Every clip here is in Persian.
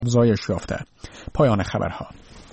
افزایش یافته. پایان خبرها.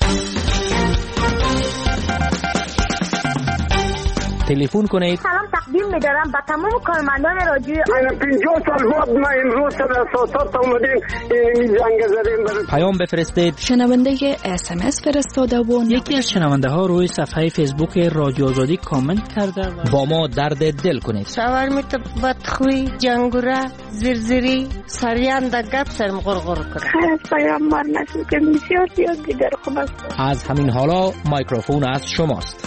تلفن کنید. سلام تقدیم می‌دارم به تمام کارمندان رادیو. من 50 سال بعد ما امروز در اساسات اومدیم این جنگ زدیم. پیام بفرستید. شنونده SMS فرستاده و یکی از شنونده ها روی صفحه فیسبوک رادیو آزادی کامنت کرده و با ما درد دل کنید. شاورمیت بدخوی جنگوره زرزری سریان در گپ سرم غرغر کرد. خیلی پیامبر نشد که بسیار زیادی در خوب است. از همین حالا میکروفون از شماست.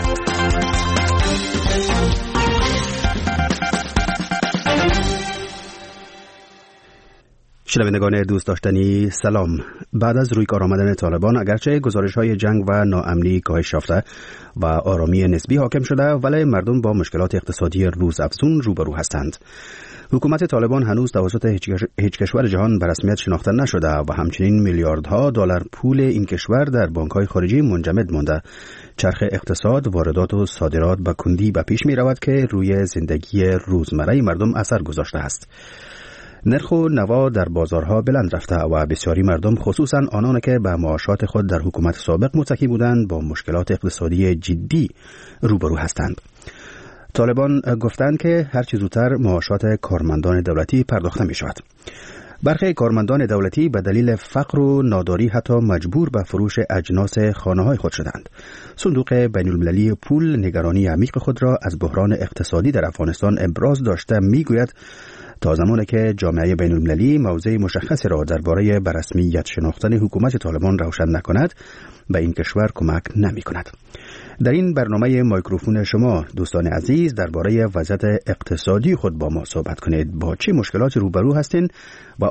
شنوندگان دوست داشتنی سلام. بعد از روی کار آمدن طالبان اگرچه گزارش‌های جنگ و ناامنی کاهش یافته و آرامی نسبی حاکم شده، ولی مردم با مشکلات اقتصادی روزافزون روبرو هستند. حکومت طالبان هنوز توسط هیچ کشور جهان به رسمیت شناخته نشده و همچنین میلیاردها دلار پول این کشور در بانک‌های خارجی منجمد مانده. چرخ اقتصاد، واردات و صادرات به کندی به پیش می رود که روی زندگی روزمره مردم اثر گذاشته است. نرخ و نوا در بازارها بلند رفته و بسیاری مردم، خصوصا آنان که به معاشات خود در حکومت سابق متکی بودند، با مشکلات اقتصادی جدی روبرو هستند. طالبان گفتند که هر چه زودتر معاشات کارمندان دولتی پرداخته می شود. برخی کارمندان دولتی به دلیل فقر و ناداری حتی مجبور به فروش اجناس خانه‌های خود شدند. صندوق بین‌المللی پول نگرانی عمیق خود را از بحران اقتصادی در افغانستان ابراز داشته می‌گوید تا زمانی که جامعه بین‌المللی موضع مشخصی را درباره به رسمیت شناختن حکومت طالبان روشن نکند، به این کشور کمک نمی‌کند. در این برنامه میکروفون شما دوستان عزیز درباره وضعیت اقتصادی خود با ما صحبت کنید. با چه مشکلاتی روبرو هستین و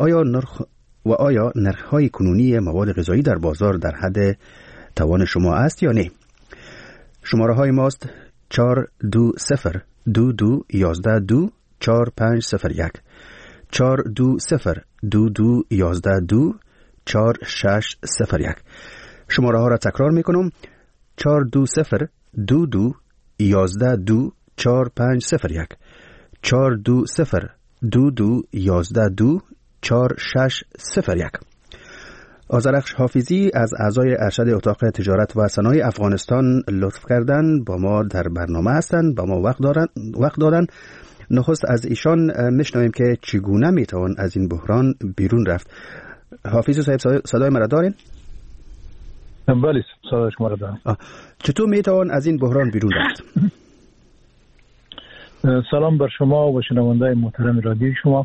آیا نرخ‌های کنونی مواد غذایی در بازار در حد توان شما است یا نه؟ شماره‌های ماست 420 22 11 2 4501 420 22 11 2 4601. شماره ها را تکرار میکنم: 420 22 11 2 4501 420 22 11 2 4601. آذرخش حافظی از اعضای ارشد اتاق تجارت و صنایع افغانستان لطف کردن با ما در برنامه هستند، با ما وقت دادن. نخست از ایشان میشنویم که چگونه میتوان از این بحران بیرون رفت. حافظ صاحب صدای مرا دارین؟ بله، صدای شما را دارم. چطور میتوان از این بحران بیرون رفت؟ سلام بر شما و شنوندگان محترم رادیو شما.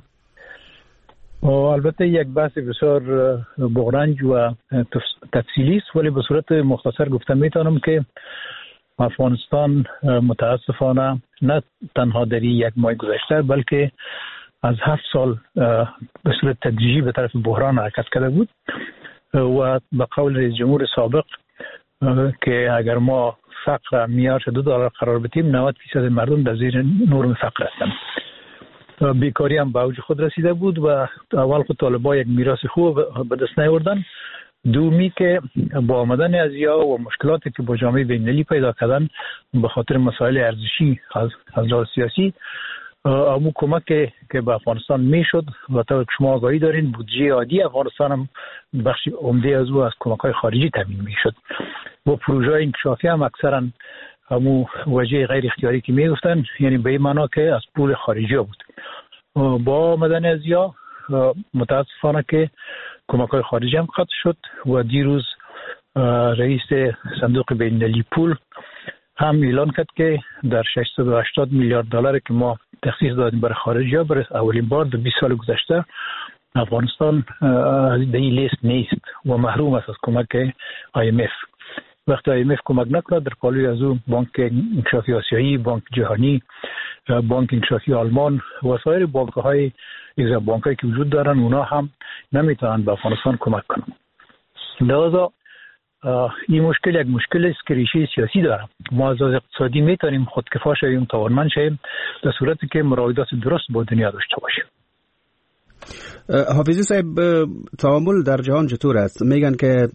البته یک بحث بسیار بغرنج و تفصیلی است، ولی به صورت مختصر گفتم میتونم که افغانستان متاسفانه نه تنها در یک ماه گذشته بلکه از 7 سال به صورت تدریجی به طرف بحران حرکت کرده بود و به قول رئیس جمهور سابق که اگر ما فقر معیارش $2 قرار بدیم 90% مردم در زیر نرم فقر هستند. بیکاری هم به اوج خود رسیده بود و اول خود طالبان یک میراث خوب به دست نیاوردن. دومی که با آمدن ازیا و مشکلاتی که با جامعه بین‌المللی پیدا کردن به خاطر مسائل ارزشی از لحاظ سیاسی، امو کمک که به افغانستان میشد و تا شما آگاهی دارین بودجه عادی افغانستان هم بخشی عمده از او از کمک‌های خارجی تامین میشد و پروژه‌های انکشافی هم اکثرا همو وجه غیر اختیاری که میگفتن، یعنی به این معنا که از پول خارجی بود. با آمدن ازیا متاسفانه که کمک‌های خارجی هم قطع شد و دیروز رئیس صندوق بین‌المللی پول هم اعلان کرد که در $680 میلیارد که ما تخصیص دادیم برای خارجی‌ها برای اولین بار در 20 سال گذشته افغانستان در این لیست نیست و محروم است از کمک IMF. وقتی IMF کمک نکنه در پالوی از اون بانک انکشافی آسیایی، بانک جهانی، بانک انکشافی آلمان و سایر بانک‌های بانک‌هایی که وجود دارن اونا هم نمیتونن به افغانستان کمک کنن. لذا این مشکل یک مشکل است که ریشه سیاسی داره. ما از اقتصادی میتونیم خودکفا شویم، توانمند شویم در صورتی که مراودات درست با دنیا داشته باشیم. حافظی صاحب، تعامل در جهان چطور است؟ میگن که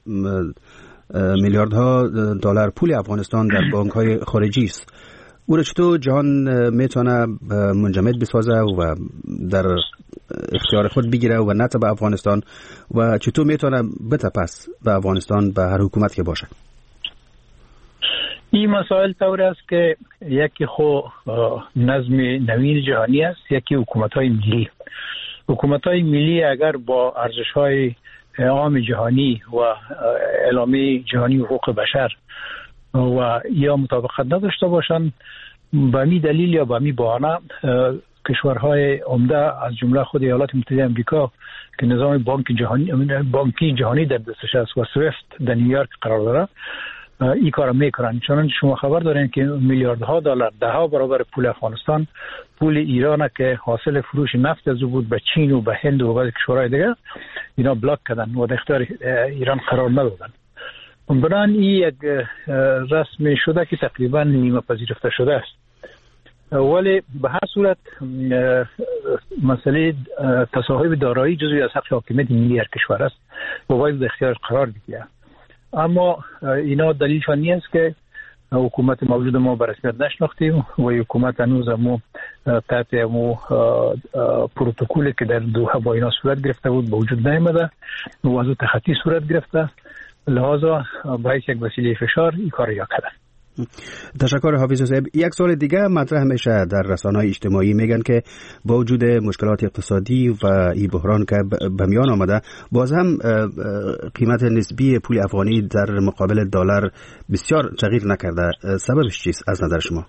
میلیاردها دلار پول افغانستان در بانک‌های خارجی است. او را چطور جهان میتونه منجمد بسازه و در اختیار خود بگیره و نه به افغانستان و چطور میتونه بتپس به افغانستان به هر حکومت که باشه؟ این مسائل طور است که یکی نظم نوین جهانی است، یکی حکومت‌های ملی. حکومت‌های ملی اگر با ارزش‌های عام جهانی و اعلامیه جهانی حقوق بشر و یا مطابقت نداشته باشند، به می دلیل یا به می بهانه کشورهای عمده از جمله خود ایالات متحده آمریکا که نظام بانکی جهانی در دستش است و سویفت در نیویورک قرار داره، این کار میکنن. چون شما خبر دارین که میلیاردها دلار، 10 برابر پول افغانستان، پول ایران که حاصل فروش نفت از بود به چین و به هند و بعضی کشورهای دیگه، اینا بلاک کردن و در اختیار ایران قرار ندادن. بنابراین این یک رسم شده که تقریبا نیمه پذیرفته شده است. ولی به هر صورت مسئله تصاحب دارایی جزوی از حق حاکمیت ملی هر کشور است و باید در اختیار قرار بگیره. اما اینا دلیلشان نیست که حکومت موجود ما به رسمیت نشناختیم و حکومت هنوز تحت پروتکلی که در دوحه با اینا صورت گرفته بود به وجود نیامده و از تخطی صورت گرفته، لحاظا باید یک وسیله فشار این کار یا کردن. تشکر حافظ صاحب. یک سوال دیگه مطرح میشه در رسانه‌های اجتماعی، میگن که با وجود مشکلات اقتصادی و این بحران که به میان آمده، باز هم قیمت نسبی پول افغانی در مقابل دلار بسیار تغییر نکرده. سببش چیست از نظر شما؟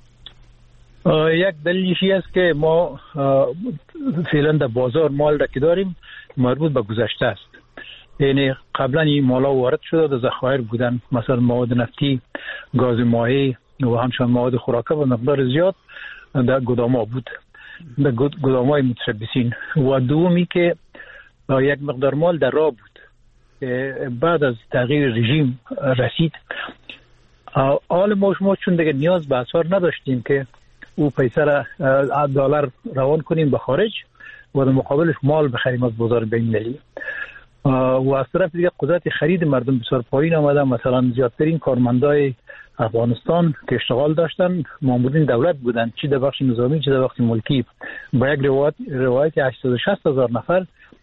یک دلیلش است که ما فعلا در بازار مال را که داریم مربوط به گذشته است. یعنی قبلا این مالا وارد شده در ذخایر بودن، مثلا مواد نفتی، گاز مایع و همچنین مواد خوراکه و مقدار زیاد در گدام‌ها بود، در گدام‌های متشبثین. و دومی که یک مقدار مال در راه بود بعد از تغییر رژیم رسید. حال ما شما چون دیگه نیاز به اسعار نداشتیم که او پیسه را دلار روان کنیم به خارج و در مقابلش مال بخریم از بازار بین‌المللی. و از طرف دیگه قدرت خرید مردم بسیار پایین آمده. مثلا زیادترین کارمندای افغانستان که اشتغال داشتن مامورین دولت بودن، چی در بخش نظامی چی در بخش ملکی. با یک روایت 860,000 نفر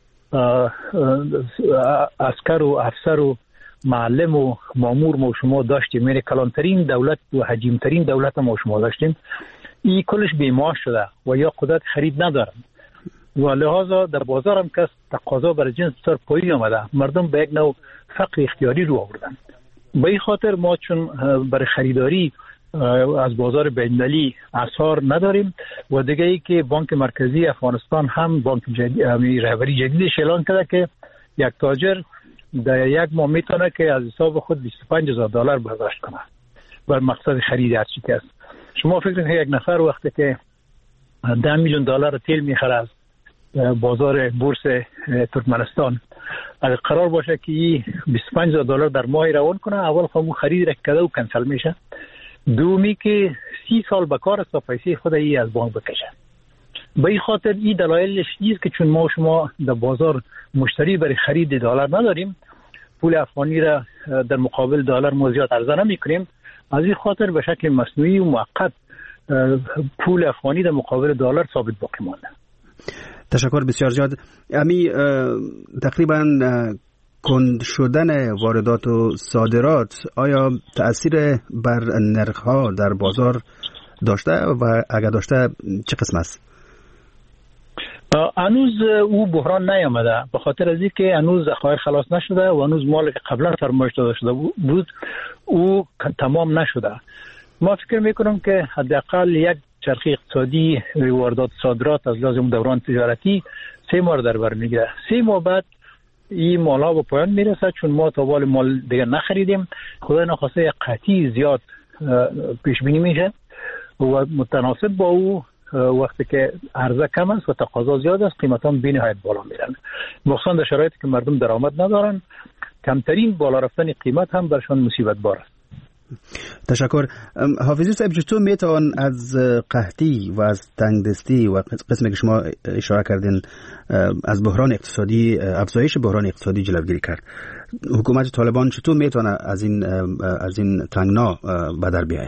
عسکر و افسر و معلم و مامور ما شما داشتیم. یعنی کلانترین دولت و حجیمترین دولت ما شما داشتیم. این کلش بیمار شده و یا قدرت خرید ندارن و لحاظا در بازار هم که تقاضا برای جنس بسیار پایین آمده، مردم به یک نوع فقر اختیاری رو آوردن. به این خاطر ما چون برای خریداری از بازار بین‌المللی اسعار نداریم و دیگه ای که بانک مرکزی افغانستان هم بانک رهبری جدیدش اعلان کرده که یک تاجر در یک ماه میتونه که از حساب خود 25,000 دلار برداشت کنه بر مقصد خرید هر چیزی است. شما فکر کنید یک نفر وقتی که 10 میلیون دلار تیل میخره از بازار بورس ترکمنستان، اگر قرار باشه که 25,000 دلار در ماه روان کنه، اول خود خرید رکده و کنسل میشه. دومی که 30 سال به کار است تا پیسه خود ای از بانک بکشه. به این خاطر این دلایلش نیست که چون ما شما در بازار مشتری برای خرید دلار نداریم، پول افغانی را در مقابل دلار ما زیاد عرضه نمی‌کنیم، از این خاطر به شکل مصنوعی و موقت پول افغانی در مقابل دلار ثابت باقی مانده. تشکر بسیار زیاد. امی تقریبا کند شدن واردات و صادرات آیا تأثیر بر نرخ‌ها در بازار داشته و اگر داشته چه قسم است؟ هنوز او بحران نیامده به خاطر از اینکه هنوز ذخایر خلاص نشده و هنوز مال که قبلا فرمایش داده شده بود او تمام نشده. ما فکر میکنم که حداقل یک چرخه اقتصادی واردات صادرات از لازم دوران تجارتی 3 ماه در بر میگیره. 3 ماه بعد این مالا به پایان میرسه چون ما تا وال مال دیگه نخریدیم. خدای نخواسته قحطی زیاد پیش بینی میشه و متناسب با او وقتی که عرضه کم است و تقاضا زیاد است قیمت‌ها بی‌نهایت بالا میرن. مخصوصا در شرایطی که مردم درآمد ندارن کمترین بالا رفتن قیمت هم برشان مصیبت بار است. تشکر. حافظی صاحب چطور میتوان از قحطی و از تنگدستی و قسمی که شما اشاره کردین از بحران اقتصادی، افزایش بحران اقتصادی جلوگیری کرد؟ حکومت طالبان چطور میتونه از این تنگنا به در بیاید؟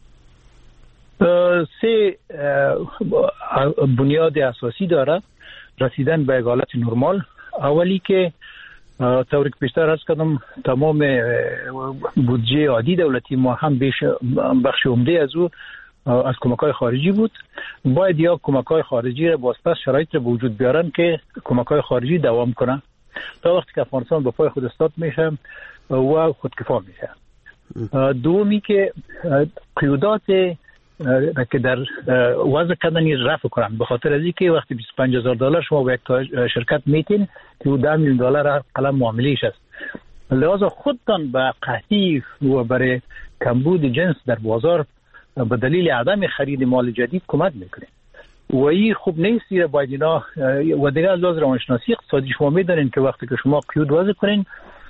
3 بنیاد اساسی داره. رسیدن به حالت نرمال. اولی که طوری که بیشتر از کردم تمام بودجه عادی دولتی ما هم بخش عمده از او از کمک‌های خارجی بود. باید یا کمک‌های خارجی را بازپس شرایط را به وجود بیارن که کمک‌های خارجی دوام کنه تا وقتی که افغانستان به پای خود استاد میشه و خودکفا میشه. دومی که قیودات که در وضع کردن رفع کنن، به خاطر از اینکه وقتی $25,000 شما به یک شرکت میتین که $10 میلیون هر قلم معاملهش است، لذا خودتان به قحطی و برای کمبود جنس در بازار به دلیل عدم خرید مال جدید کمک میکنید و این خوب نیست. باید اینا و دیگه از لحاظ روانشناسی اقتصادی شما میدونین که وقتی که شما قیود وضع کنین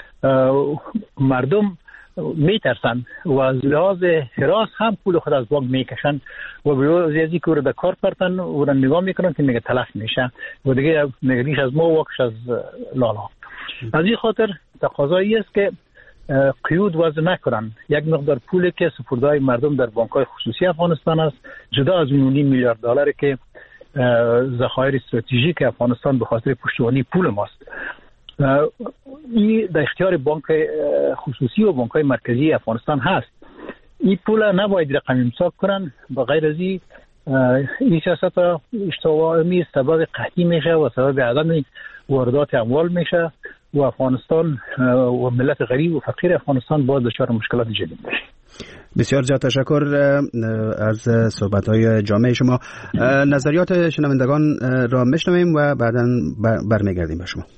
مردم میترسن و از لحاظ حراس هم پول خود از بانک میکشن و به وجهی که در کار پرتن و را نگاه میکنن که میگه تلف میشه و دیگه نگریش از ما و واکش از لالا. از این خاطر تقاضایی است که قیود وضع نکنن. یک مقدار پولی که سپرده‌های مردم در بانک‌های خصوصی افغانستان است، جدا از $9 میلیارد که ذخایر استراتژیک افغانستان به خاطر پشتوانه پول ماست، این در اختیار بانک خصوصی و بانک‌های مرکزی افغانستان هست. این پول نباید رقم امساک کنن، بغیر از این سیاست اشتباهی سبب قحطی میشه و سبب عدم واردات اموال میشه و افغانستان و ملت غریب و فقیر افغانستان باز دچار مشکلات جدید میشه. بسیار زیاد تشکر از صحبت‌های جامع شما. نظریات شنوندگان را میشنویم و بعداً برمیگردیم به شما.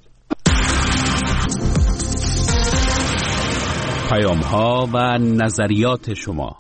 پیام‌ها و نظریات شما.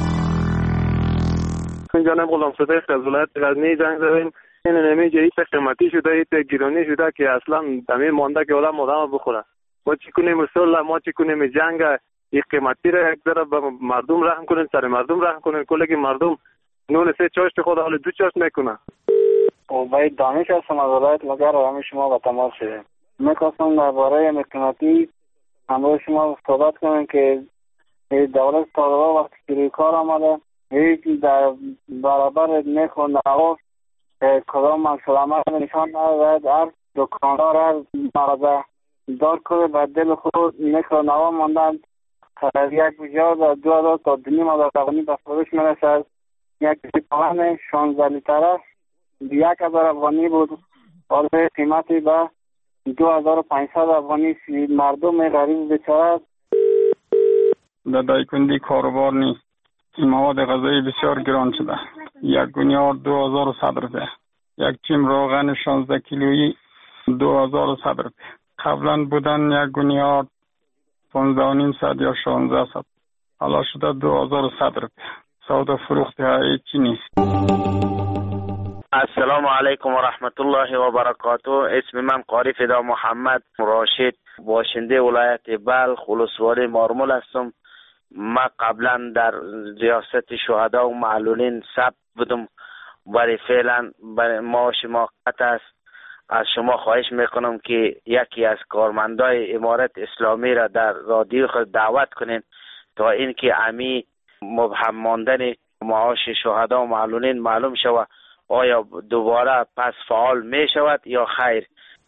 جناب غلامزاده از ولایت غزنی زنگ زدیم. این نمی جدید قیمتی شده، این گرانی شده که اصلا همین مانده که آدم بخوره. ما چی کنیم رسول، ما چی کنیم جنگ این قیمتی را یک ذره به مردم رحم کنین، سر مردم رحم کنین، کلی که مردم نون سه چاشت خود حال 2 چاشت میکنه. او باید دانش هستم از ولایت مگر همه شما با تماس شده. میخواستم درباره قیمتی همراه شما صحبت کنم که دولت طالبان وقتی که روی کار آمده هیچ در برابر نرخ و نوا کدام مکسلامت نشان ندهد. هر دکاندار هر مغازه دار کنه به دل خود نرخ و نوا ماندن. یک بجا در 2000 تا 2500 افغانی به فروش میرسد. یک لیتر 16 لیتره 1000 افغانی بود، حالا قیمتی به 2500 افغانی. مردم غریب بیچاره در دایکندی کاروبار نیست. مواد غذایی بسیار گران شده. یک گونیار 2100 روپیه، یک چیم روغن 16 کیلویی 2100 روپیه. قبلا بودن یک گونیار 15,500 یا 1600، حالا شده 2100 روپیه. سودا فروخته هیچی نیست. السلام علیکم و رحمت الله و برکاته. اسم من قاری فدا محمد راشد، باشنده ولایت بلخ ولسوالی مارمول هستم. ما قبلا در ریاست شهدا و معلولین ثبت بودم، برای فعلا برای معاش موقت است. از شما خواهش میکنم که یکی از کارمندای امارت اسلامی را در رادیو خود دعوت کنین تا اینکه امی مبهم ماندن معاش شهدا و معلولین معلوم شود آیا دوباره پس فعال می شود یا خیر.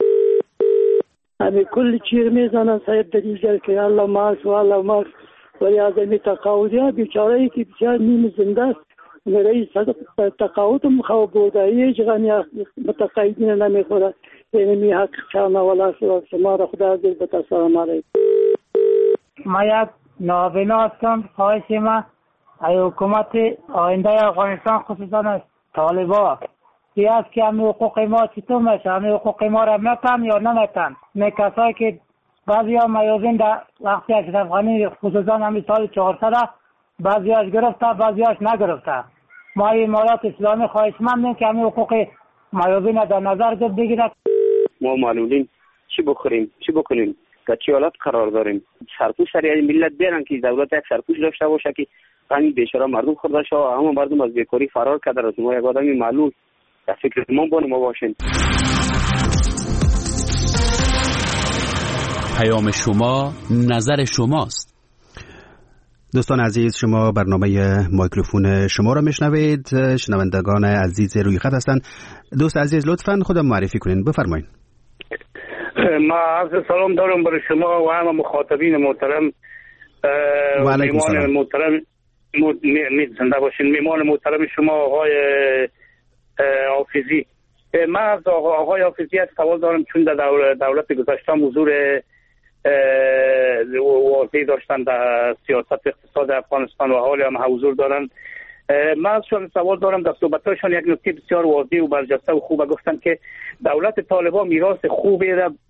همه کل چیر میزنن صاحب در اینجا که الله ماکس و الله ماکس، ولی از این تقاعدی ها بیچاره ای که بسیار نیم زنده است رئیس تقاعد مخواه بوده هیچ غنی متقاعدین نمیخوره. اینمی حق چانه ولا شما را خدا دل بتسلام علیکم. ما یک نابینا هستم. خواهش ما ای حکومت آینده افغانستان خصوصا طالبا بیاد که همه حقوق ما چطور میشه، همه حقوق ما را میتن یا نمیتن. نه کسایی که بعضی ها میازین در وقتی اشرف افغانی خصوصا همین سال 400 بعضی هاش گرفته بعضی هاش نگرفته. ما امارات اسلامی خواهشمندیم که همه حقوق میازین در نظر بگیرد. ما معلولین چی بخوریم چی بکنیم در چه حالت قرار داریم؟ سرپوش سریع ملت بیارن که دولت یک سرپوش داشته باشه که همین بیچاره مردم خورده شو، همه مردم از بیکاری فرار کرده. از ما یک آدمی معلول در فکر ما باشین. پیام شما نظر شماست. دوستان عزیز، شما برنامه مایکروفون شما را میشنوید. شنوندگان عزیز روی خط هستند. دوست عزیز لطفاً خودم معرفی کنین، بفرمایید. ما عرض سلام دارم برای شما و همه مخاطبین محترم و میمان محترم. زنده باشین. میمان محترم شما آقای حافظی. من از آقای حافظی سوال دارم، چون در دولت گذشته حضور واضحی داشتن در سیاست اقتصاد افغانستان و حالی هم حضور دارن. من ازشان سوال دارم، در صحبتاشان یک نکته بسیار واضح و برجسته و خوبه گفتن که دولت طالبان میراث خوبی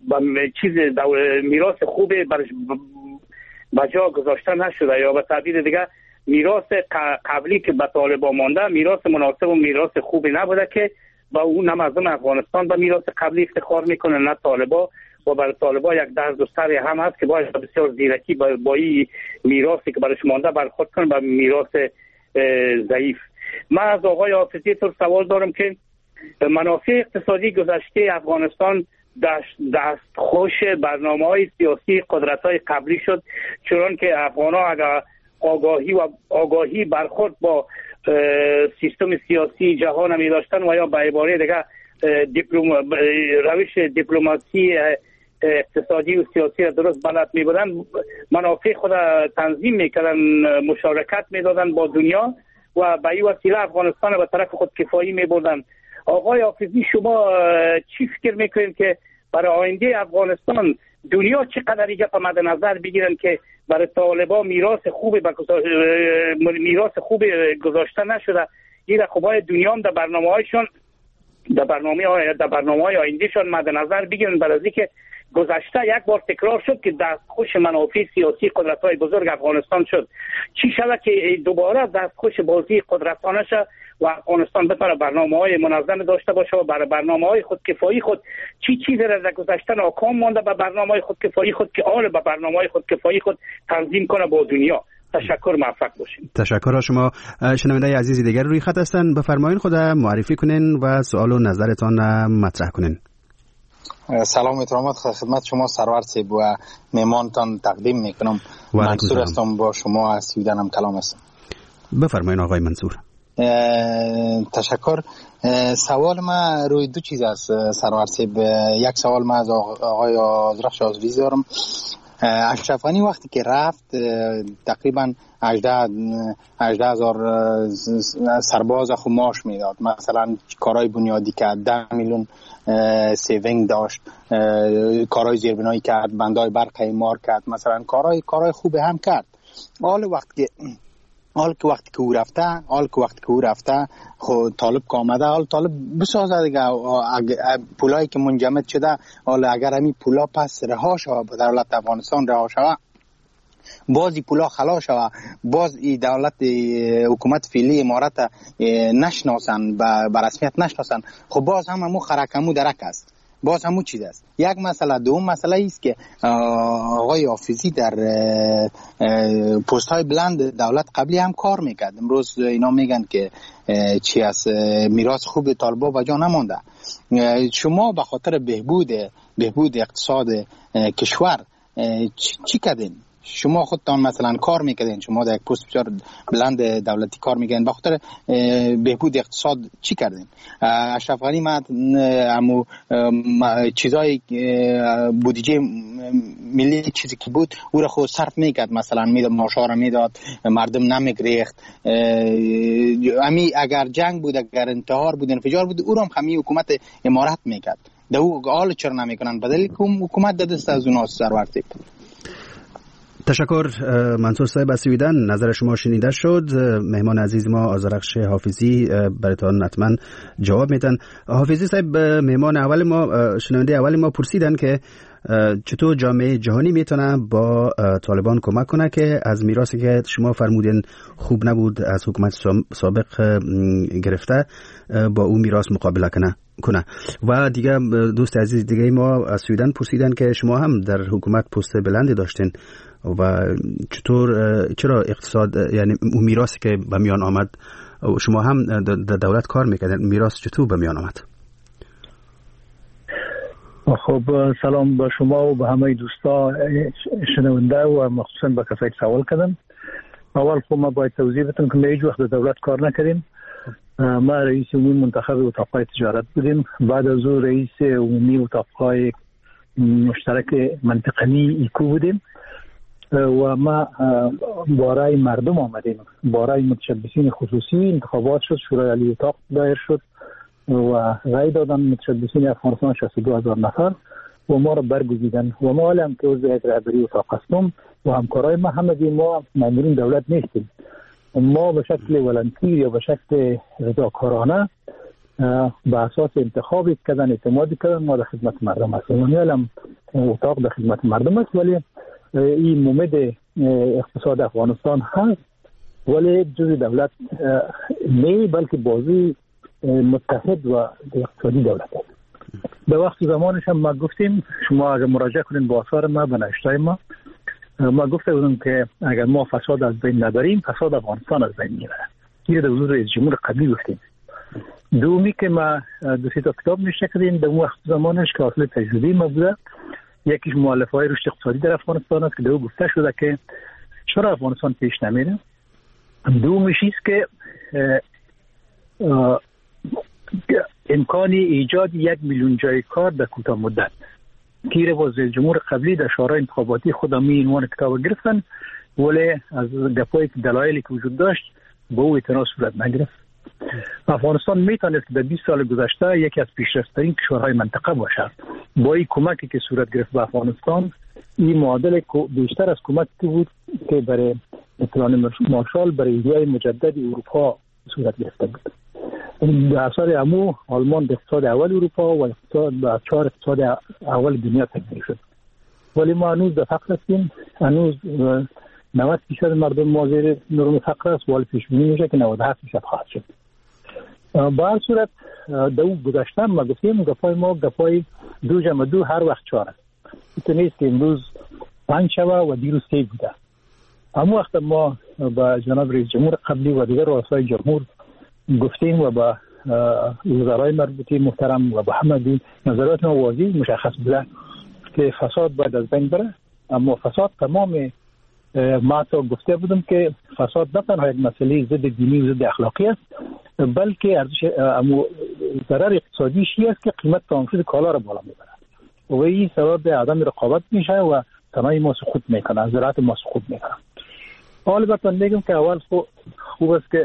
میراث خوبی بجا گذاشته نشده، یا به تعبیر دیگه میراث قبلی که به طالبان مانده میراث مناسب و میراث خوبی نبوده که با اون مردم افغانستان به میراث قبلی افتخار میکنه، نه طالبان. و برای طالبان یک درد و سر هم هست که باید بسیار زیرکی با این میراثی که برایش مانده برخورد کنه به میراث ضعیف. من از آقای حافظی تو سوال دارم که منافع اقتصادی گذشته افغانستان دستخوش برنامه‌های سیاسی قدرت‌های قبلی شد، چون که افغان‌ها اگر آگاهی برخورد با سیستم سیاسی جهان می داشتن و یا به عباره دیگه روش دیپلماسی اقتصادی و سیاسی را درست بلد می بودن، منافع خود تنظیم می کردن، مشارکت می دادن با دنیا و به این وسیله افغانستان به طرف خود کفایی می بردن. آقای حافظی، شما چی فکر می کنید که برای آینده افغانستان دنیا چقدر دیگه مد نظر بگیرن که برای طالبان میراث خوبی گذاشته نشده؟ این خبای دنیا هم در برنامه‌هایشون در برنامه‌های آیندهشون مد نظر بگیرن، برای اینکه گذشته یک بار تکرار شد که دستخوش منافع سیاسی قدرت‌های بزرگ افغانستان شد. چی شده که دوباره دستخوش بازی قدرتانه شد و افغانستان بتونه برنامه‌های منظم داشته باشه و برای برنامه‌های خودکفایی خود چی چیزی را در گذشته ناکام مانده به برنامه‌های خودکفایی خود که آل به برنامه‌های خودکفایی خود تنظیم کنه با دنیا. تشکر، موفق باشین. تشکر. شما شنونده عزیزی دیگر روی خط هستن، بفرمایید خود معرفی کنین و سوال و نظرتان مطرح کنین. سلام و احترامات خدمت شما سرور صاحب و میمانتان تقدیم میکنم. منصور هستم، با شما از سویدنم کلام هستم. بفرمایید آقای منصور. تشکر. سوال ما روی دو چیز است سرور صاحب. یک سوال ما از آقای آذرخش شازوی دارم. اشرف غنی وقتی که رفت تقریبا 18,000 سرباز خود معاش میداد، مثلا کارهای بنیادی کرد، 10 میلیون سیوینگ داشت، کارهای زیربنایی کرد، بندهای برق اعمار کرد، مثلا کارهای خوب هم کرد. حال وقتی که او رفته خود طالب که آمده، حال طالب بسازه دیگه پولایی که منجمد شده، حال اگر همین پولا پس رها شود، به دولت افغانستان رها شود، باز این پولا خلاص شود، باز این دولت حکومت فعلی امارت نشناسن، به رسمیت نشناسن، خب باز همو خرکمو درک است، باز همون چیز است. یک مسئله. دوم مسئله است که آقای حافظی در پست های بلند دولت قبلی هم کار میکرد. امروز اینا میگن که چی است، میراث خوب طالبا و جا نمانده. شما به خاطر بهبود اقتصاد کشور چی کردین؟ شما خودتان مثلا کار میکردین، شما در یک پست بسیار بلند دولتی کار میکردین، به خاطر بهبود اقتصاد چی کردین؟ اشرف غنی همو چیزای بودجه ملی چیزی که بود او را خود صرف میکرد، مثلا میداد معاشا را میداد، مردم نمیگریخت. اگر جنگ بود، اگر انتحار بود، انفجار بود، او را هم حکومت امارت میکرد. در او حال چرا نمیکنن؟ بدلی که حکومت در دست از اونها سرور صاحب. تشکر منصور صاحب از سویدن. نظر شما شنیده شد. مهمان عزیز ما آذرخش حافظی براتون حتما جواب میدن. حافظی صاحب، مهمان اول ما، شنونده اول ما پرسیدن که چطور جامعه جهانی میتونه با طالبان کمک کنه که از میراثی که شما فرمودین خوب نبود از حکومت سابق گرفته با اون میراث مقابله کنه. و دیگه دوست عزیز دیگه ما از سویدن پرسیدن که شما هم در حکومت پست بلندی داشتین و چرا اقتصاد، یعنی اون میراثی که به میان آمد، شما هم در دولت کار میکردن، میراث چطور به میان آمد؟ خب سلام به شما و به همه دوستا شنونده و مخصوصا به کسایی که سوال کردن. اول خب ما باید توضیح بدم که ما هیچ وقت دولت کار نکردیم. ما رئیس عمومی منتخب اتاقهای تجارت بودیم، بعد از او رئیس عمومی اتاقهای مشترک منطقه‌ای ایکو بودیم و ما برای مردم آمدیم، برای متشبثین خصوصی انتخابات شد، شورای عالی اتاق دایر شد و رای دادن متشبثین افغانستان 62,000 نفر و ما را برگزیدن و ما هم که عضو هیئت رهبری اتاق هستم و همکارای ما همگی ما مامورین دولت نیستیم. ما به شکل ولنتیر یا به شکل رضاکارانه به اساس انتخابی کردن، اعتمادی کردن ما در خدمت مردم هستیم. یعنی الان اتاق در خدمت مردم است، ولی این مومد اقتصاد افغانستان هست، ولی جز دولت نه، بلکه بازی متحد و اقتصادی دولت است. به وقت زمانش هم ما گفتیم، شما اگر مراجعه کنین با آثار ما به نوشته‌های ما گفته بودم که اگر ما فساد از بین نبریم فساد افغانستان از بین میره. این در حضور رئیس جمهور قبلی گفتیم. دومی که ما دو سه تا کتاب نوشته کردیم در وقت زمانش که حاصل تجربه ما بوده. یکیش مؤلفه‌های رشد اقتصادی در افغانستان است که در گفته شده که چرا افغانستان پیش نمیره. دومیش است که امکان ایجاد 1 میلیون جای کار در کوتاه مدت که رئیس جمهور قبلی در شورای انتخاباتی خودم این عنوان کتاب گرفتن، ولی از گپایی که دلایلی که وجود داشت به او اعتنا صورت نگرفت. افغانستان میتونست در 20 سال گذشته یکی از پیشرفت‌ترین کشورهای منطقه باشد. با این کمکی که صورت گرفت به افغانستان، این معادل بیشتر از کمکی بود که برای پلان مارشال برای ایده مجدد اروپا صورت گرفته بود. در اثر امو آلمان به اقتصاد اول اروپا و به 4 اقتصاد اول دنیا تبدیل شد. ولی ما هنوز در فقر هستیم، هنوز 90% مردم ما زیر نرم فقر است، ولی پیش بینی میشه که 97% خواهد شد. به هر صورت در اون گذشته ما گفتیم گپای ما گپای 2 هر وقت 4 است. این نیست که امروز 5 شوه و دیروز 3 بوده. همون وقت ما با جناب رئیس جمهور قبلی و دیگر رؤسای جمهور گفتیم و با وزرای مربوطه محترم و با همه نظرات ما واضح مشخص بوده که فساد باید از بین بره. اما فساد تمام ما تا گفته بودم که فساد نه تنها یک مسئله ضد دینی و ضد اخلاقی است، بلکه ارزش ضرر اقتصادیش است که قیمت تامین کالا را بالا میبره و این سبب عدم رقابت میشه و صنایع ما سقوط میکنه، زراعت ما سقوط میکنه. حالا براتون میگم که اول خوب است که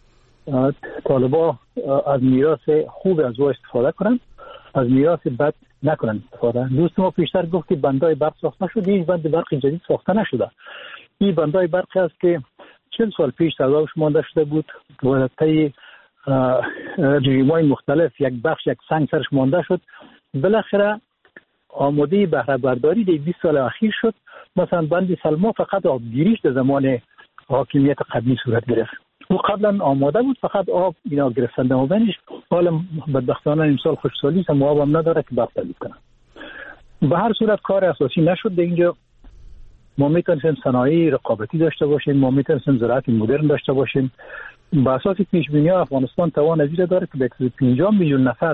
طالبا از میراث خوب از او استفاده کنن، از میراث بد نکنن استفاده. دوست ما پیشتر گفت که بندای برق ساخته شده، هیچ بند برق جدید ساخته نشده. این بندای برق است که 40 سال پیش تضادش مانده شده بود و طی رژیم‌های مختلف یک بخش یک سنگ سرش مانده شد، بالاخره آماده بهره برداری در 20 سال اخیر شد. مثلا بند سلما فقط آبگیریش در زمان حاکمیت قبلی صورت گرفت. او قبلا آماده بود، فقط آب اینا گرفتن در مابینش. حالا بدبختانه امسال خشکسالی است، آب هم نداره که برق تولید کنه. به هر صورت کار اساسی نشد در اینجا. ما میتونیم صنایع رقابتی داشته باشیم، ما میتونیم زراعت مدرن داشته باشیم. با اساس پیش بینی افغانستان توان ازیره داره که به 50 میلیون نفر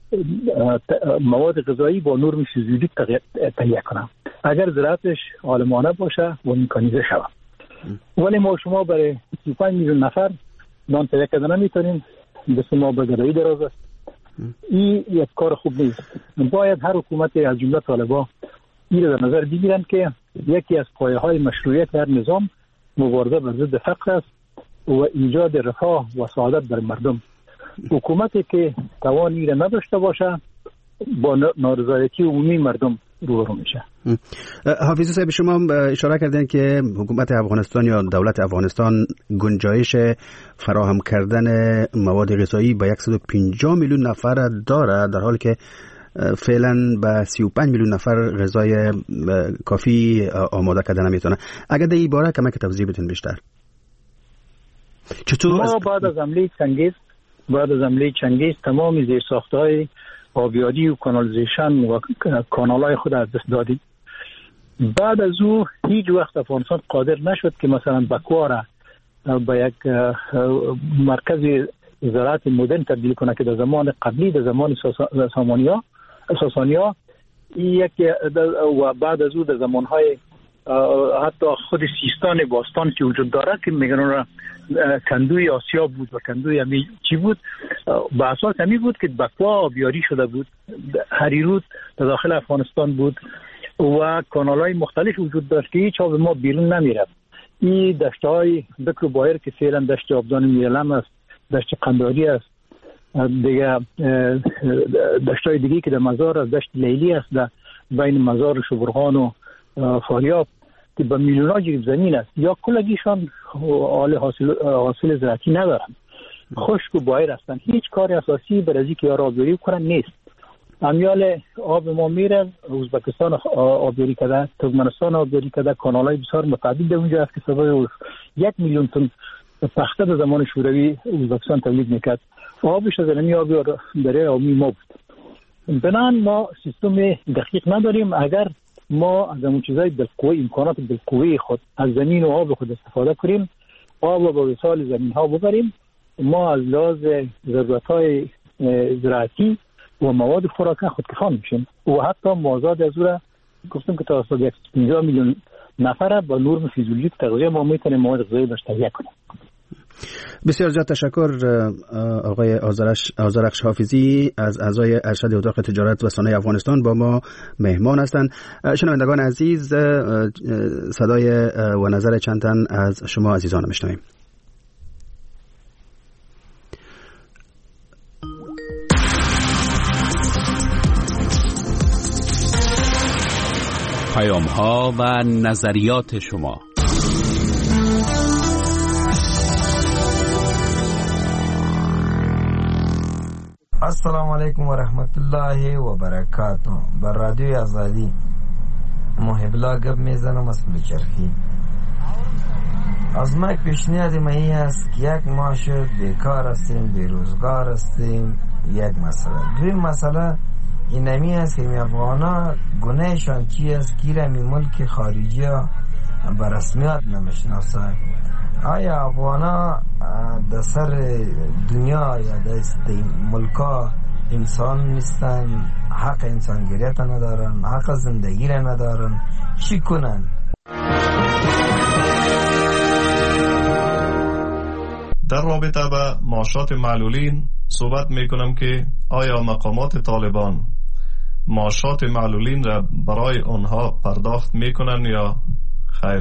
مواد غذایی با نرم فیزیولیک تهیه کنه اگر زراعتش عالمانه باشه و میکانیزه شود. ولی ما شما برای 35 میلیون نفر نان تهیه کردن نمیتونیم، دست ما به گدایی دراز است. این یک کار خوب نیست. باید هر حکومت از جمله طالبان این را در نظر بگیرن که یکی از پایه‌های مشروعیت هر نظام مبارزه بر ضد فقر است و ایجاد رفاه و سعادت در مردم. حکومتی که توان این را نداشته باشه با نارضایتی عمومی مردم روبرو میشه. حافظ صاحب، شما اشاره کردین که حکومت افغانستان یا دولت افغانستان گنجایش فراهم کردن مواد غذایی به 150 میلیون نفر داره، در حالی که فعلا به 35 میلیون نفر غذای کافی آماده کردن نمیتونه. اگر در این باره کمک توضیح بدین بیشتر. چطور ما بعد از حمله چنگیز تمام زیرساخت‌های آبیاری و کانالیزیشن و کانال‌های خود از دست دادیم. بعد از او هیچ وقت افغانستان قادر نشد که مثلا بکواره به یک مرکز زراعت مدرن تبدیل کنه که در زمان قبلی، در زمان ساسانیا یک و بعد از او در زمانهای حتی خود سیستان باستان که وجود داره که میگن اون کندوی آسیا بود و کندوی چی بود، به اساس همی بود که بکوا آبیاری شده بود، هریرود در داخل افغانستان بود و کانال‌های مختلف وجود داشت که هیچ آب ما بیرون نمیرفت. این دشت‌های بکر و بایر که فعلا دشت آبدان میلم است، دشت قنداری است، دیگه دشت‌های دیگه که در مزار است، دشت لیلی است در بین مزار شبرغان و فاریاب که به میلیون‌ها جریب زمین است، یا کلگیشان حاصل زراعتی ندارن، خشک و بایر هستن، هیچ کار اساسی برای اینکه آبیاری کنن نیست. امیال آب ما میره، ازبکستان آبیاری کرده، ترکمنستان آبیاری کرده، کانال‌های بسیار متعدد در اونجا است که سبب 1 میلیون تن پخته در زمان شوروی ازبکستان تولید میکرد. آبش از علمی آبی دریای آبی ما بود. بنان ما سیستم دقیق نداریم. اگر ما از اون چیزای بالقوه، امکانات بالقوه خود از زمین و آب خود استفاده کنیم، آب و با وصال زمین ها ببریم، ما از لحاظ ضرورت‌های زراعتی و مواد خوراکی خودکفا میشیم و حتی موازات از او را گفتم که تا 50 میلیون نفر با نرم فیزیولوژیک تغذیه ما میتونیم مواد غذایی داشت تهیه کنیم. بسیار زیاد تشکر آقای آذرخش حافظی از اعضای ارشد اتاق تجارت و صنایع افغانستان با ما مهمان هستند. شنوندگان عزیز، صدای و نظر چند تن از شما عزیزان میشنویم. پیام‌ها و نظریات شما. السلام علیکم و رحمت الله و برکاته. بر رادیوی آزادی محبلا گپ میزنم از بلوچرخی. از ما پیشنهاد ما این است که یک ما شد بیکار هستیم، بیروزگار هستیم، یک مسئله. دوی مسئله اینمی است که می افغانا گناهشان چی است که می ملک خارجی ها به رسمیت نمیشناسه. آیا افغانا در سر دنیا یا در ملکا انسان نیستن؟ حق انسانگیریت ندارن؟ حق زندگی را ندارن؟ چی کنن؟ در رابطه با معاشات معلولین صحبت میکنم که آیا مقامات طالبان معاشات معلولین را برای آنها پرداخت میکنن یا خیر؟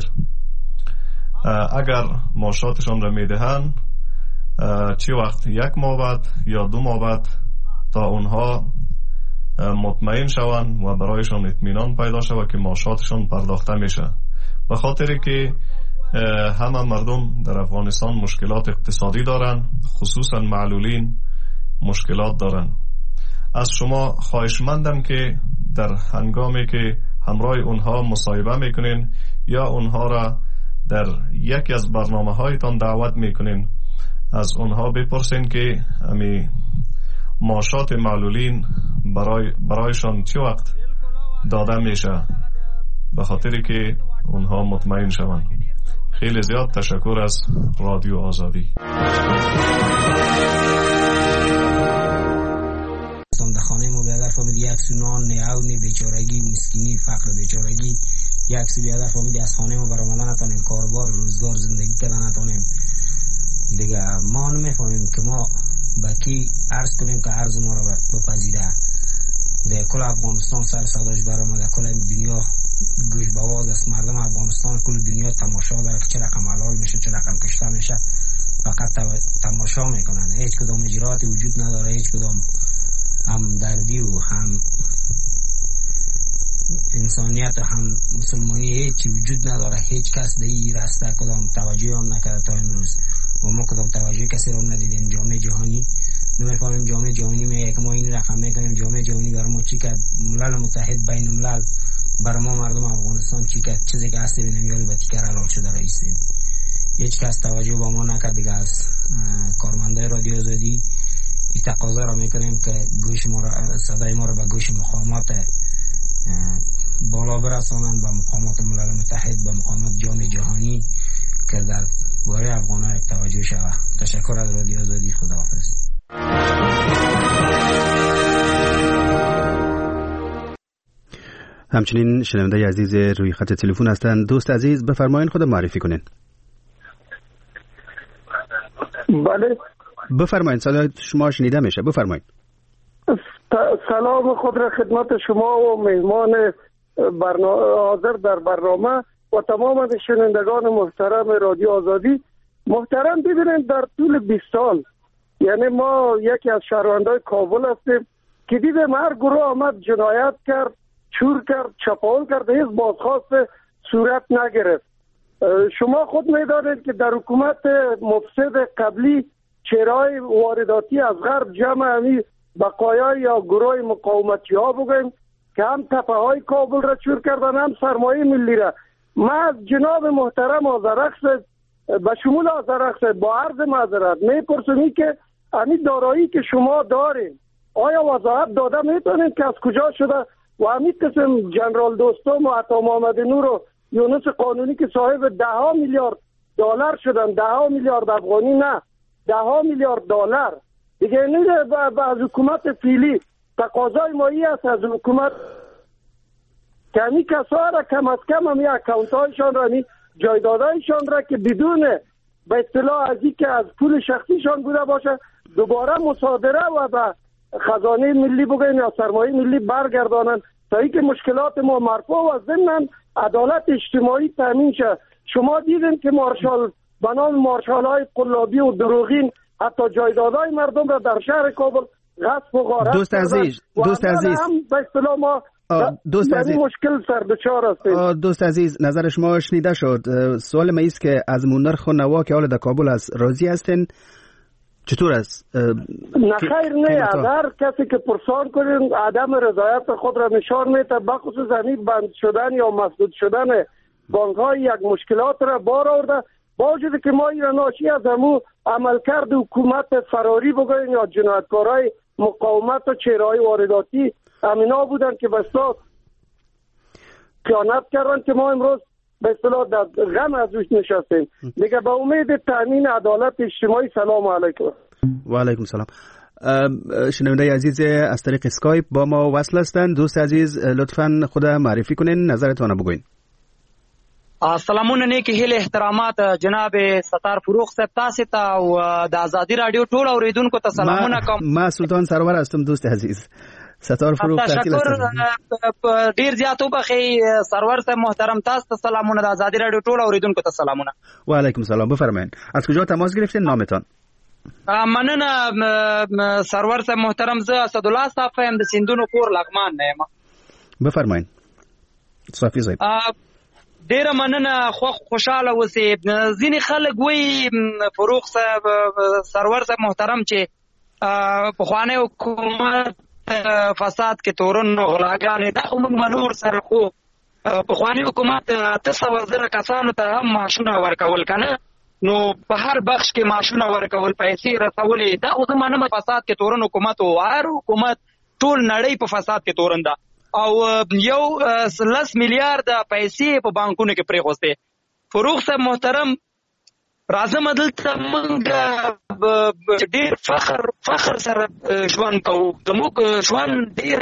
اگر معاشاتشان را میدهند چی وقت؟ 1 ماه بعد یا 2 ماه بعد تا اونها مطمئن شوند و برایشان اطمینان پیدا شود که معاشاتشان پرداخته میشه. به خاطر که همه مردم در افغانستان مشکلات اقتصادی دارن، خصوصا معلولین مشکلات دارن. از شما خواهشمندم که در هنگامی که همراه اونها مصاحبه میکنین یا اونها را در یکی از برنامه هایتان دعوت میکنین، از اونها بپرسین که امی معاشات معلولین برایشان چه وقت داده میشه، به خاطری که اونها مطمئن شوند. خیلی زیاد تشکر از رادیو آزادی. در خانه ما بیادر فامید یک سونان نیاونی بیچارگی مسکینی فقر بیچارگی یک سی بیادر فامید از خانه ما برآمدن نتونیم، کاربار روزگار زندگی کردن نتونیم دیگه. ما نمیفهمیم که ما با کی عرض کنیم که عرض ما را بپذیره. در کل افغانستان سر صداش برآمده، کل دنیا گوش بواز است. مردم افغانستان کل دنیا تماشا داره که چه رقم حلال میشه، چه رقم کشته میشه، فقط تماشا میکنن. هیچ کدام اجراعاتی وجود نداره، هیچ کدام هم دردی و هم انسانیت و هم مسلمانی هیچی وجود نداره. هیچ کس در این راسته کدام توجه هم نکرده تا امروز و ما کدام توجه کسی رو ندیدیم. جامعه جهانی نمیفهمیم، جامعه جهانی میگه که ما این رقم میکنیم، جامعه جهانی برای ما چی کرد؟ ملل متحد بین الملل برای ما مردم افغانستان چی کرد؟ چیزی که هستی بینیم یاری به تیکر حلال شده رئیسیم. هیچ کس توجه با ما نکرد دیگه. از کارمندای رادیو آزادی این تقاضا را میکنیم که گوش ما را، صدای ما را به گوش مقامات بالا برسانند، به مقامات ملل متحد، به مقامات جامعه جهانی که در باره افغانان توجه شود. تشکر از رادیو آزادی. خداحافظ. همچنین شنونده عزیز روی خط تلفن هستند. دوست عزیز بفرمایید خود معرفی کنین. بله بفرمایید، صدای شما شنیده میشه، بفرمایید. سلام خود را خدمت شما و مهمان حاضر در برنامه و تمام شنوندگان محترم رادیو آزادی. محترم ببینید در طول 20 سال، یعنی ما یکی از شهروندای کابل هستیم که دیدیم هر گروه آمد جنایت کرد، چور کرد، چپاول کرد، هیچ بازخواست صورت نگرفت. شما خود میدانید که در حکومت مفسد قبلی چهرهای وارداتی از غرب جمع همی بقایای یا گروه مقاومتی ها بگویم که هم تپه های کابل را چور کردن، هم سرمایه ملی را. ما از جناب محترم آذرخش به شمول آذرخش با عرض معذرت میپرسونی که همین دارایی که شما دارین آیا وضاحت داده میتونید که از کجا شده و همین قسم جنرال دوستم و عطا محمد نور و یونس قانونی که صاحب 10 میلیارد دلار شدن، 10 میلیارد افغانی نه، 10 میلیارد دلار دیگه. اینه از حکومت فیلی تقاضای مایی است از حکومت که همین کسا را کم از کم همین اکاونت هایشان را، همین جایدادهایشان را که بدون به اصطلاح از این که از پول شخصیشان بوده باشه دوباره مصادره و به خزانه ملی بگوین یا سرمایه ملی برگردانن تا اینکه مشکلات ما مرفوع و ضمن عدالت اجتماعی تامین شه. شما دیدین که مارشال بنام مارشال های قلابی و دروغین حتی جایدادهای مردم را در شهر کابل غصب و غارت دوست عزیز هم به اصطلاح ما دوست عزیز مشکل سر دچار هستیم. دوست عزیز نظر شما شنیده شد. سوال ما است که از نرخ و نوا که حال در کابل از راضی هستین؟ چطور است؟ نه خیر نه، از هر کسی که پرسان کنین عدم رضایت خود را نشان میده، بخصوص همین بند شدن یا مسدود شدن بانک های یک مشکلات را بار آورده، با وجودی که ما این ناشی از همون عملکرد حکومت فراری بگوین یا جنایتکارای مقاومت و چهرهای وارداتی همینا بودن که به اصطلاح خیانت کردن که ما امروز به اصطلاح در غم از روش نشستیم. دیگه به امید تامین عدالت اجتماعی. سلام علیکم. و علیکم سلام. شنونده عزیز از طریق اسکایپ با ما وصل هستند. دوست عزیز لطفاً خود معرفی کنین، نظرتون بگوین. سلامونه نیکی هیله احترامات جناب ستار فروغ صاحب تاسو ته او د ازادي رادیو ټول اوریدونکو ته سلامونه کوم. ما سلطان سرور هستم دوست عزیز. ستار فروغ تعقیل هستم. ډیر زیاتو بخي سرور صاحب محترم تاسو ته سلامونه، د ازادي رادیو ټول اوریدونکو ته سلامونه. و علیکم سلام. بفرمایید از کجا تماس گرفتین، نامتان؟ مننه سرور صاحب محترم، زه اسدالله صاحب یم د سیندونو کور لغمان نه یم. بفرمایید صافی صاحب. ډیره مننه، خوشاله اوسئ. ځینې خلک وایي فروغ صاحب سرور صاحب محترم چې پخوانی حکومت فساد کې تورن غلاګانې، دا خو موږ منور سره خو پخوانی حکومت 800,000 کسانو ته هم معاشونه ورکول که نه، نو په هر بخش کې معاشونه ورکول، پیسې رسولې. دا خو زه منم فساد کې تورن حکومت و، هر حکومت ټول نړۍ په فساد کې تورن ده او 10 میلیارد پیسې په بانکونو کې پرېښوستې. فروغ صاحب محترم راځم دلته موږ ډېر فخر سره ژوند کوو، زموږ ژوند ډېر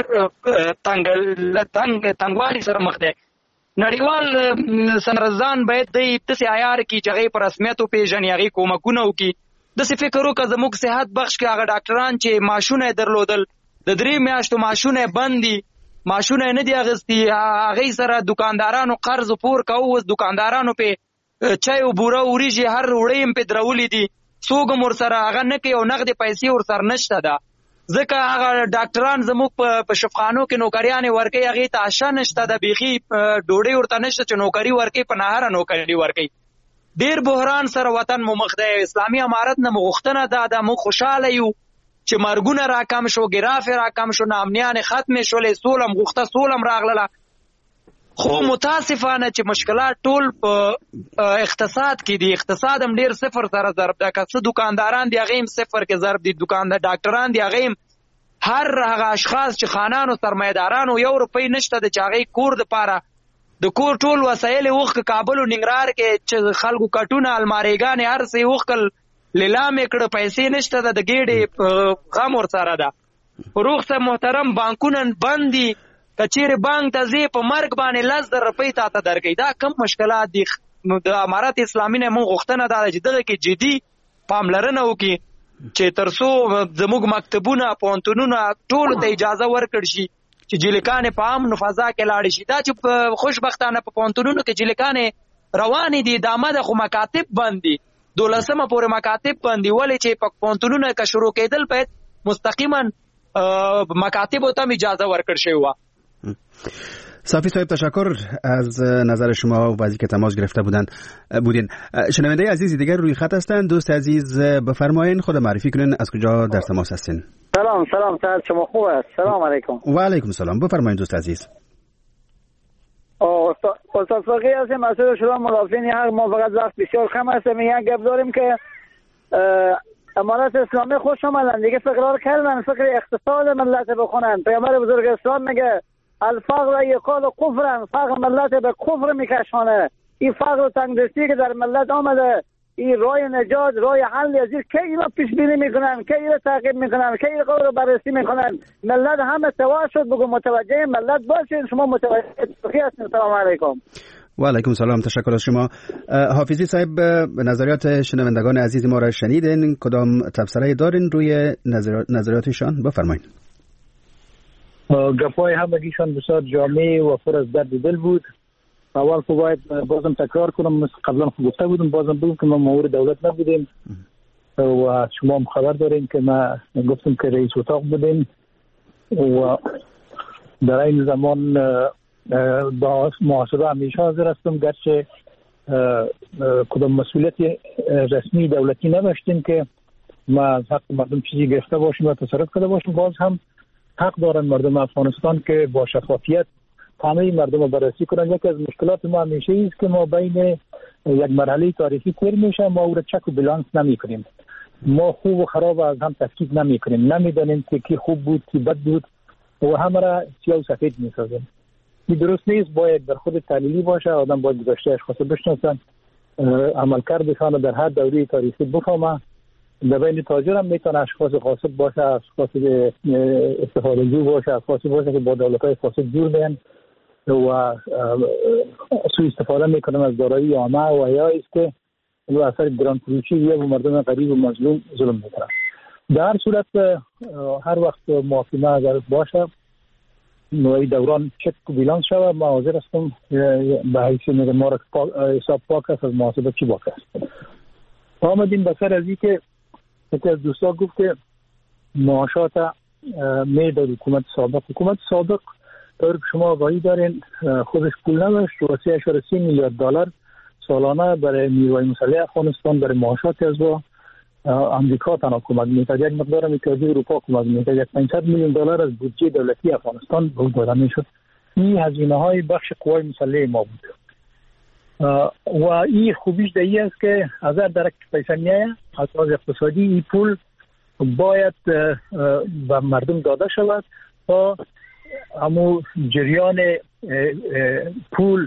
تنګوالي سره مخ دی. نړیوال سرزان باید دی داسې عیار کړي چې هغې په رسمیت وپېژني، هغې کومکونه وکړي. داسې فکر وکړه زموږ صحت بخش کې هغه ډاکټران چې معاشونه یې درلودل، د 3 میاشتو معاشونه یې بند دي، معاشونه یې نه دي اخیستي، هغې سره دکاندارانو قرض پور کوو. اوس دکاندارانو پې چای او بوره وریجې هر وړۍ هم پې درولي دي، څوک هم ورسره هغه نه کوي او نغدې پیسې ورسره نشته ده. ځکه هغه ډاکټران زموږ په شفخانو کې نوکریانې ورکوي، هغې ته عشه نشته ده، بیخي ډوډۍ ورته نشته چې نوکري ورکوي، په نهره نوکري ورکوي. ډېر بحران سره وطن مو مخ دی. اسلامي امارت نه مو غوښتنه ده موږ خوشحاله یو چې مرګونه راکم شو، ګرافې راکم شو، ناامنیانې ختمې شولې، سوله هم غوښته، سوله هم راغله. خو متاسفانه چې مشکلات ټول په اقتصاد کې دي، اقتصاد هم ډېر صفر سره ضرب ده. که څه دکانداران دي هغې هم صفر کې ضرب دي، ډاکټران دي هغې هم هر هغه اشخاص چې خانانو سرمایه‌دارانو 1 روپۍ نشته ده چې هغې کور دپاره د کور ټول وسایل یې وښکه کابل و ننګرهار کې چې خلکو کټونه الماریګانې هر څه یې وښکل، لیلام یې کړه، پیسې نشته ده، د ګېډې غم ورسره ده. فروغ صاحب محترم بانکونه بند دي، کچیر بانک ته زی په مرګ باندې 10,000 روپۍ تا ته درکې. دا کم مشکلات دي. د امارات اسلامي نه مونږ غوښتنه ده چې دغه کې جدي پاملرنه وکړي چې ترڅو زموږ مکتبونه پوهنتونونه ټولو ته اجازه ورکړ شي چې جلیکانې په امن فضا کې لاړې شي. دا چې خوشبختانه په پوهنتونونو کې جلیکانې روانې دي، دا مده خو مکاتب بند دي، 12 پورې مکاتب بند دي. ولې چې په پوهنتونونو کې شروع کېدل باید مستقیما مکاتب ته اجازه ورکړ شي. صافی صاحب تشکر از نظر شما و از اینکه تماس گرفته بودین. شنونده عزیزی دیگر روی خط هستند. دوست عزیز بفرمایید، خود معرفی کنین، از کجا در تماس هستین؟ سلام سلام، شما خوب است؟ سلام علیکم. و علیکم سلام، بفرمایید دوست عزیز. استاد فقیه هستیم، مسئول شما مدافعین حق. ما فقط وقت بسیار کم هستیم، یک گپ داریم که امارات اسلامی خوش آمدن دیگه، فقرار کردن، فکر اقتصاد ملت بخونن. پیامبر بزرگ اسلام میگه الفقر یقال کفرن، فقر ملت به کفر میکشانه. این فقر و تنگدستی که در ملت آمده، این راه نجات، راه حل از این که اینا پیش بینی میکنن، که اینا تعقیب میکنن، که اینا رو بررسی میکنن. ملت همه سوا شد. بگو متوجه ملت باشین، شما متوجه هستین. سلام علیکم. و علیکم سلام، تشکر از شما. حافظی صاحب، نظریات شنوندگان عزیز ما را شنیدین، کدام تبصره دارین روی نظریاتشان؟ بفرمایید. گپای همگیشان بسیار جامع و پر از درد دل بود. اول که باید بازم تکرار کنم، مثل قبلا گفته بودم، بازم بگم که ما مورد دولت نبودیم و شما هم خبر دارین که ما گفتم که رئیس اتاق بودیم و در این زمان با محاسبه همیشه حاضر هستم، گرچه کدام مسئولیت رسمی دولتی نداشتیم که ما از حق مردم چیزی گرفته باشیم و تصرف کرده باشیم. باز هم حق دارن مردم افغانستان که با شفافیت همه مردم رو بررسی کنن. یکی از مشکلات ما همیشه است که ما بین یک مرحله تاریخی تیر میشه، ما او را چک و بالانس نمی کنیم. ما خوب و خراب از هم تفکیک نمی کنیم، نمیدانیم که کی خوب بود کی بد بود و همه را سیاه و سفید میسازیم. این درست نیست. باید در خود تحلیلی باشه، آدم باید گذشته اشخاص بشناسن، عملکردشان در هر دوره تاریخی بفهمه. در بین تاجر هم میتونه اشخاص فاسد باشه، اشخاص استفاده جو باشه، اشخاصی باشه که با دولت‌های فاسد جور دهن و سوء استفاده میکنن از دارایی عامه و یا است که به اثر گران فروشی یا به مردم غریب و مظلوم ظلم میکنن. در هر صورت هر وقت محاکمه اگر باشه نوعی دوران چک و بیلانس شود، ما حاضر هستم به حیث میگه ما را حساب پاک است، از محاسبه چی باک است. آمدیم بسر از این که یکی از دوستا گفت که معاشات میداد حکومت سابق طور که شما آگاهی دارین خودش پول نداشت و 3.3 میلیارد دلار سالانه برای نیروهای مسلح افغانستان برای معاشات از و امریکا تنها کمک میکرد. یک مقدار متحده اروپا کمک میکرد. 500 میلیون دلار از بودجه دولتی افغانستان به داده میشد. این هزینه های بخش قوای مسلح ما بود و این خوبیش در این است که از هر درک پیسه میایه از لحاظ اقتصادی این پول باید به مردم داده شود تا همون جریان پول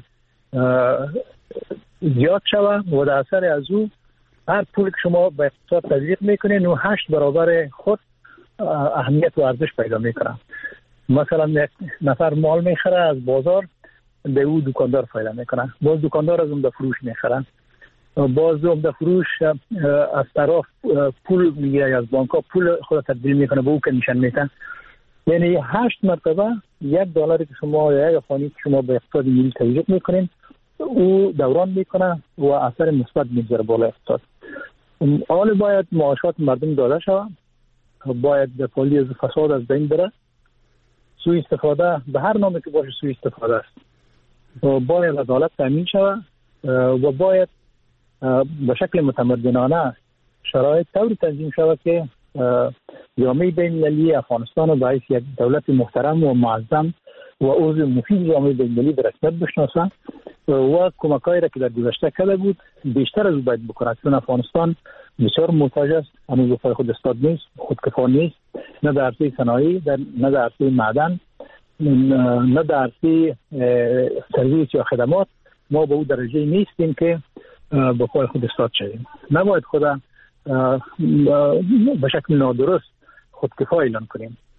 زیاد شود و در اثر از او هر پول که شما به اقتصاد تزریق میکنین و 8 برابر خود اهمیت و ارزش پیدا میکنه. مثلا یک نفر مال میخره از بازار، به او دکاندار فایده میکنه، باز دکاندار از عمده فروش میخره، باز عمده فروش از طرف پول میگیره از بانک ها، پول خود تبدیل میکنه به او کمیشن میکنه. یعنی 8 مرتبه $1 که شما یا یک افغانی که شما به اقتصاد ملی تزریق میکنین او دوران میکنه و اثر مثبت میگذاره بالا اقتصاد. حال باید معاشات مردم داده شود، باید دفاعی از فساد از بین بره. سوء استفاده به هر نامی که باشه سوء استفاده است. باید عدالت تامین شود و باید به شکل متمدنانه شرایط طوری تنظیم شود که جامعه بین‌المللی افغانستان رو باعث یک دولت محترم و معظم و عضو مفید جامعه بین‌المللی به رسمیت بشناسند و کمک‌هایی را که در گذشته کرده بود بیشتر از او باید بکند. چون افغانستان بسیار محتاج است، هنوز به پای خود استاد نیست، خودکفا نیست، نه در عرصه صنایع، نه در عرصه معدن، نه در عرصه سرویس یا خدمات. ما به او درجه نیستیم که به پای خود استاد شویم. نباید خود به شکل نادرست خودکفا اعلان کنیم.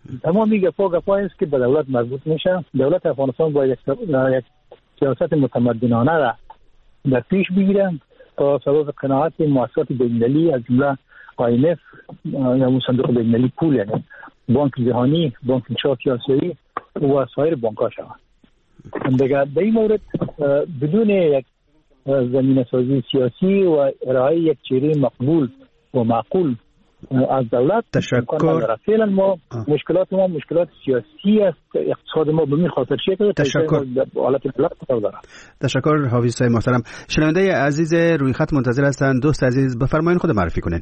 تمامی گپا است که به دولت مربوط میشه. دولت افغانستان باید یک سیاست متمدنانه را در پیش بگیره تا سبب قناعت مؤسسات بین‌المللی از جمله IMF یا صندوق بین‌المللی پول، یعنی بانک جهانی، بانک انشاءات آسیایی و سایر بانک‌ها شود. دیگر در این مورد بدون یک زمینه سازی سیاسی و ارائه یک چهره مقبول و معقول از دولت، تشکر. فعلا ما مشکلات سیاسی است. اقتصاد ما به این خاطر شکل تشکر. حالت بلند داره. تشکر حافظ صاحب محترم. شنونده عزیز روی خط منتظر هستند. دوست عزیز بفرمایید خود معرفی کنین.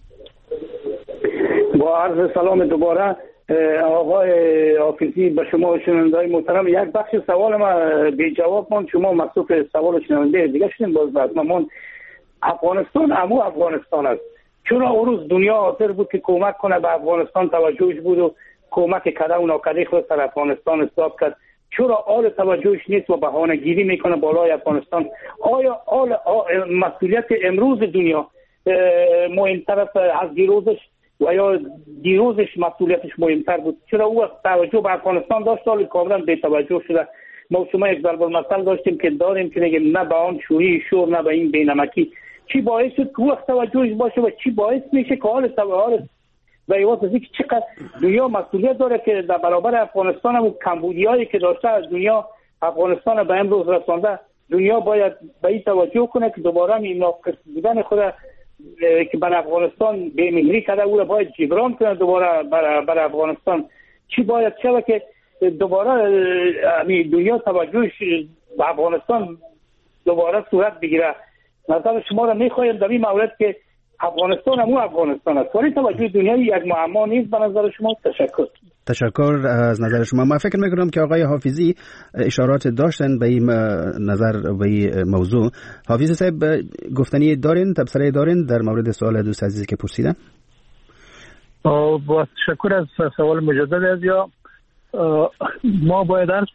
با عرض سلام دوباره آقای حافظی به شما شنونده‌های محترم. یک بخش سوال ما بی جواب ماند، شما مصروف سوال شنونده دیگه شدین. باز بعد ما افغانستان افغانستان است. چون اون روز دنیا حاضر بود که کمک کنه به افغانستان، توجهش بود و کمک کرده و ناکدی خود سر افغانستان حساب کرد. چرا آل توجهش نیست و بهانه گیری میکنه بالای افغانستان؟ آیا مسئولیت امروز دنیا مهمتر است از دیروزش و یا دیروزش مسئولیتش مهمتر بود؟ چرا او توجه به افغانستان داشت حالی کاملا بی توجه شده؟ ما شما یک ضرب المثل داشتیم که داریم که نگیم نه به آن شوری شور نه به این بینمکی. چی باعث شد که وقت توجهش باشه و چی باعث میشه که حال به ایواز از اینکه چقدر دنیا مسئولیت داره که در برابر افغانستان و کمبودیایی که داشته از دنیا افغانستان به امروز رسانده، دنیا باید به این توجه کنه که دوباره این ناقص بودن خود که بر افغانستان بی‌مهری کرده او را باید جبران کنه دوباره بر افغانستان. چی باید شود که دوباره دنیا توجهش به افغانستان دوباره صورت بگیره؟ نظر شما را میخوایم در این مورد که افغانستان افغانستان است ولی توجه دنیایی یک معما نیست به نظر شما. تشکر از نظر شما. من فکر میکنم که آقای حافظی اشارات داشتن به این نظر به این موضوع. حافظ صاحب گفتنی دارین، تبصره دارین در مورد سوال دوست عزیزی که پرسیدن؟ با تشکر از سوال مجدد از یا ما باید عرض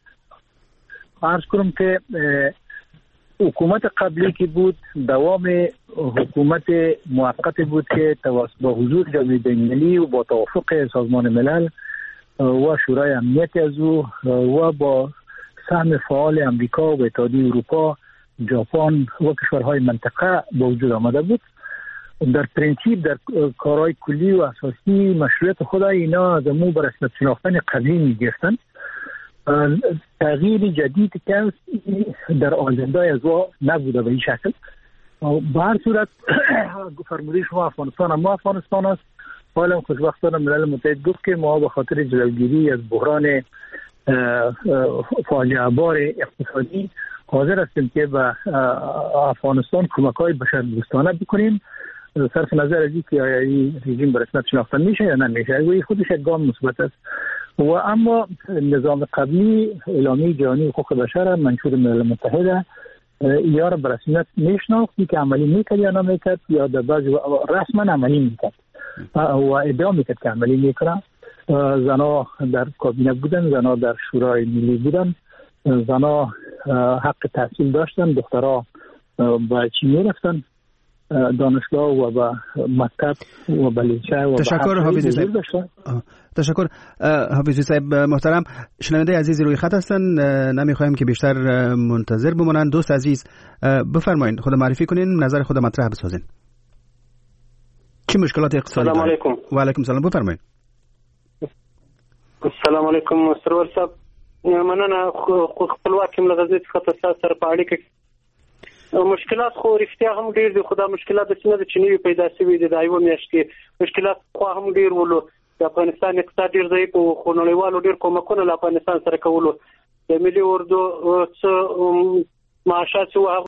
کنم که حکومت قبلی که بود دوام حکومت موقت بود که با حضور جامعه بین‌المللی و با توافق سازمان ملل و شورای امنیت از او و با سهم فعال امریکا و اتحادیه اروپا، ژاپن و کشورهای منطقه با وجود آمده بود. در پرینسیپ در کارهای کلی و اساسی مشروعیت خود اینا از امو بر رسمیت شناختن قبلی میگرفتن. تغییر جدید که در آینده از او نبوده به این شکل. به هر صورت فرموده شما افغانستان است. حالا خوشبختانه ملل متحد گفت که ما به خاطر جلوگیری از بحران فاجعه بار اقتصادی حاضر هستیم که به افغانستان کمک‌های بشردوستانه بکنیم، صرف نظر از اینکه آیا این رژیم به رسمیت شناخته میشه یا نمیشه. و خودش یک گام مثبت است. و اما نظام قبلی اعلامیه جهانی حقوق بشر منشور ملل متحد یا را به رسمیت میشناختی که عملی میکرد یا نمیکرد یا در بعضی رسما عملی میکرد و ادعا میکرد که عملی میکنه. زنها در کابینه بودن، زنها در شورای ملی بودن، زنها حق تحصیل داشتن، دخترها به چی میرفتن دانشگاه و به مکتب و به لیسه و تشکر حافظی صاحب. تشکر حافظی صاحب محترم. شنونده عزیزی روی خط هستن، نمیخوایم که بیشتر منتظر بمونن. دوست عزیز بفرمایید خود معرفی کنین، نظر خود مطرح بسازین. چه مشکلات اقتصادی سلام علیکم. و علیکم سلام، بفرمایید. السلام علیکم سرور صاحب. مننه خپلواکي ملغزي څخه تاسو سره په اړیکه مشکلات خو رښتیا هم ډیر دي. خو دا مشکلات چې نه د چنوي پیدا شوي دي د ایو میاشت کې مشکلات خو هم ډیر ولو. د افغانستان اقتصاد ډیر ضعیف او خو نړیوالو ډیر کومکونه له افغانستان سره کولو. د ملي اردو څه معاشات